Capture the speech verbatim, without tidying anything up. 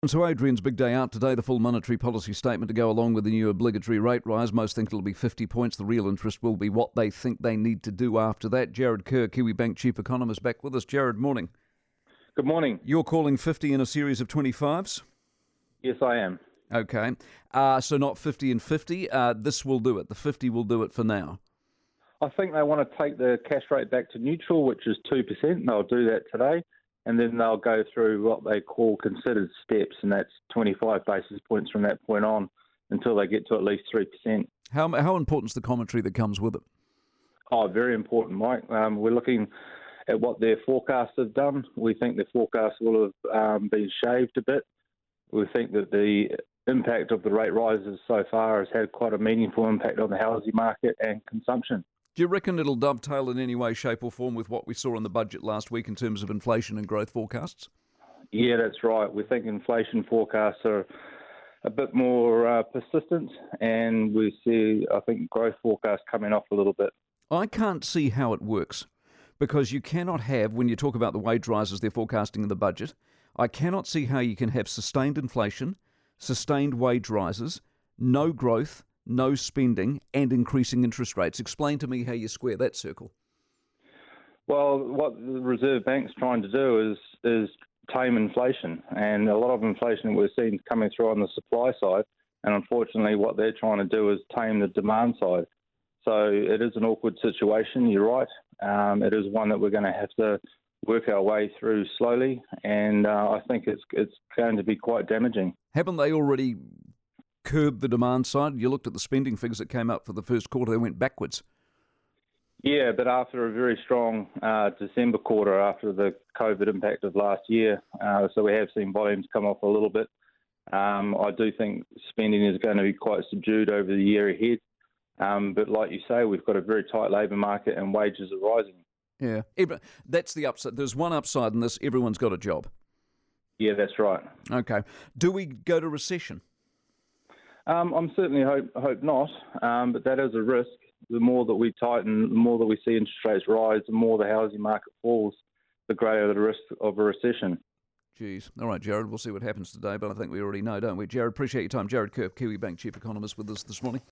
So Adrian's big day out today, the full monetary policy statement to go along with the new obligatory rate rise. Most think it'll be fifty points. The real interest will be what they think they need to do after that. Jared Kerr, Kiwibank chief economist, back with us. Jared, morning. Good morning. You're calling fifty in a series of twenty-fives? Yes, I am. Okay. Uh, so not fifty and fifty. Uh, this will do it. The fifty will do it for now. I think they want to take the cash rate back to neutral, which is two percent, and they'll do that today. And then they'll go through what they call considered steps, and that's twenty-five basis points from that point on until they get to at least three percent. How how important is the commentary that comes with it? Oh, very important, Mike. Um, we're looking at what their forecasts have done. We think the forecasts will have um, been shaved a bit. We think that the impact of the rate rises so far has had quite a meaningful impact on the housing market and consumption. Do you reckon it'll dovetail in any way, shape or form with what we saw in the budget last week in terms of inflation and growth forecasts? Yeah, that's right. We think inflation forecasts are a bit more uh, persistent, and we see, I think, growth forecasts coming off a little bit. I can't see how it works, because you cannot have, when you talk about the wage rises they're forecasting in the budget, I cannot see how you can have sustained inflation, sustained wage rises, no growth, no spending, and increasing interest rates. Explain to me how you square that circle. Well, what the Reserve Bank's trying to do is is tame inflation, and a lot of inflation that we're seeing coming through on the supply side, and unfortunately what they're trying to do is tame the demand side. So it is an awkward situation, you're right. Um, it is one that we're going to have to work our way through slowly, and uh, I think it's it's going to be quite damaging. Haven't they already curbed the demand side? You looked at the spending figures that came up for the first quarter, they went backwards. Yeah, but after a very strong uh, December quarter, after the COVID impact of last year, uh, so we have seen volumes come off a little bit. Um, I do think spending is going to be quite subdued over the year ahead. Um, but like you say, we've got a very tight labour market and wages are rising. Yeah, that's the upside. There's one upside in this, everyone's got a job. Yeah, that's right. Okay. Do we go to recession? Um, I'm certainly hope hope not, um, but that is a risk. The more that we tighten, the more that we see interest rates rise, the more the housing market falls, the greater the risk of a recession. Jeez. All right, Jared, we'll see what happens today, but I think we already know, don't we? Jared, appreciate your time. Jared Kerr, Kiwibank chief economist, with us this morning.